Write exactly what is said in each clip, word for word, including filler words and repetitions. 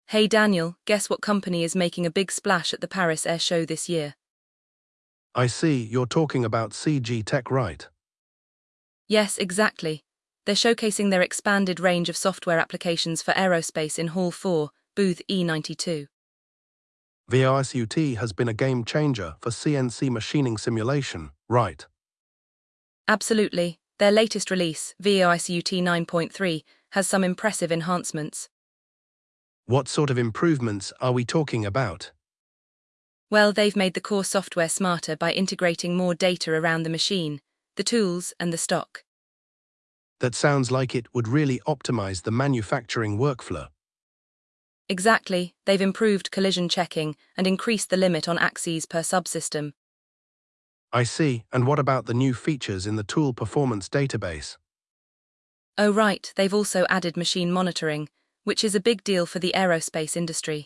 Hey Daniel, guess what company is making a big splash at the Paris Air Show this year? I see you're talking about C G Tech, right? Yes, exactly. They're showcasing their expanded range of software applications for aerospace in Hall four, booth E ninety-two. VRSUT has been a game changer for C N C machining simulation, right? Absolutely. Their latest release, VRSUT nine point three, has some impressive enhancements. What sort of improvements are we talking about? Well, they've made the core software smarter by integrating more data around the machine, the tools, and the stock. That sounds like it would really optimize the manufacturing workflow. Exactly, they've improved collision checking and increased the limit on axes per subsystem. I see, and what about the new features in the tool performance database? Oh right, they've also added machine monitoring, which is a big deal for the aerospace industry.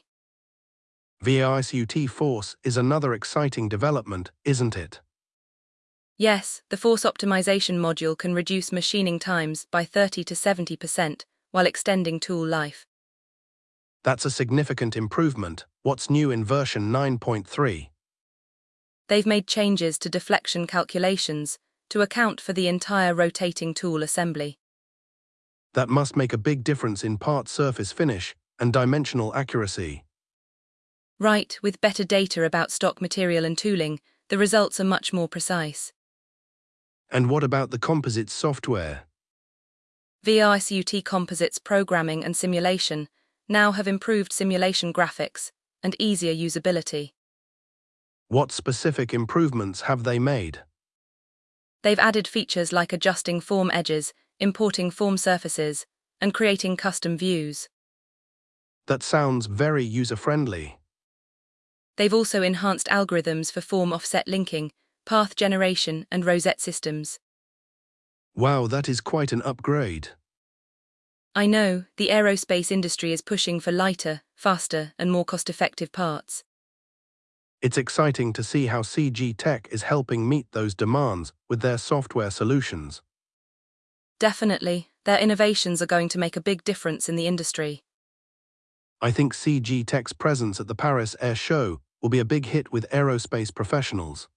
VRSUT Force is another exciting development, isn't it? Yes, the force optimization module can reduce machining times by thirty to seventy percent while extending tool life. That's a significant improvement. What's new in version nine point three? They've made changes to deflection calculations to account for the entire rotating tool assembly. That must make a big difference in part surface finish and dimensional accuracy. Right, with better data about stock material and tooling, the results are much more precise. And what about the composites software? VRSUT Composites programming and simulation now have improved simulation graphics and easier usability. What specific improvements have they made? They've added features like adjusting form edges, importing form surfaces, and creating custom views. That sounds very user-friendly. They've also enhanced algorithms for form offset linking, path generation, and rosette systems. Wow, that is quite an upgrade. I know, the aerospace industry is pushing for lighter, faster, and more cost-effective parts. It's exciting to see how C G Tech is helping meet those demands with their software solutions. Definitely, their innovations are going to make a big difference in the industry. I think C G Tech's presence at the Paris Air Show will be a big hit with aerospace professionals.